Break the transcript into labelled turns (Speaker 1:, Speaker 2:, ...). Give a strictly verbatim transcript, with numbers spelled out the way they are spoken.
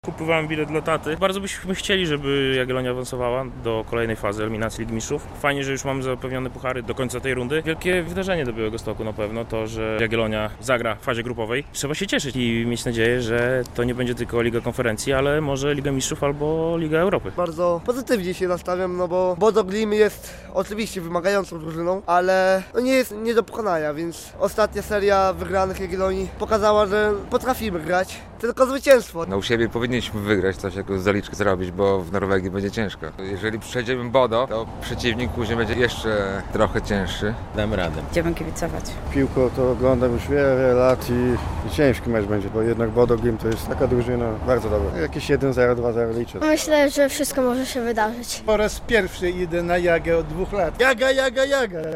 Speaker 1: Kupowałem bilet dla taty. Bardzo byśmy chcieli, żeby Jagiellonia awansowała do kolejnej fazy eliminacji Ligi Mistrzów. Fajnie, że już mamy zapewnione puchary do końca tej rundy. Wielkie wydarzenie do Białegostoku na pewno to, że Jagiellonia zagra w fazie grupowej. Trzeba się cieszyć i mieć nadzieję, że to nie będzie tylko Liga Konferencji, ale może Liga Mistrzów albo Liga Europy.
Speaker 2: Bardzo pozytywnie się nastawiam, no bo Bodo Glimt jest oczywiście wymagającą drużyną, ale no nie jest nie do pokonania, więc ostatnia seria wygranych Jagiellonii pokazała, że potrafimy grać, tylko zwycięstwo.
Speaker 3: No u siebie powinniśmy wygrać, coś jakąś zaliczkę zrobić, bo w Norwegii będzie ciężko. Jeżeli przejdziemy Bodo, to przeciwnik później będzie jeszcze trochę cięższy.
Speaker 4: Damy radę.
Speaker 5: Będziemy kibicować.
Speaker 6: Piłkę to oglądam już wiele, wiele lat i, i ciężki mecz będzie, bo jednak Bodo Glimt to jest taka drużyna bardzo dobra. Jakieś jeden zero, dwa zero liczę.
Speaker 7: Myślę, że wszystko może się wydarzyć.
Speaker 8: Po raz pierwszy idę na Jagę od dwóch lat.
Speaker 2: Jaga, jaga, jaga!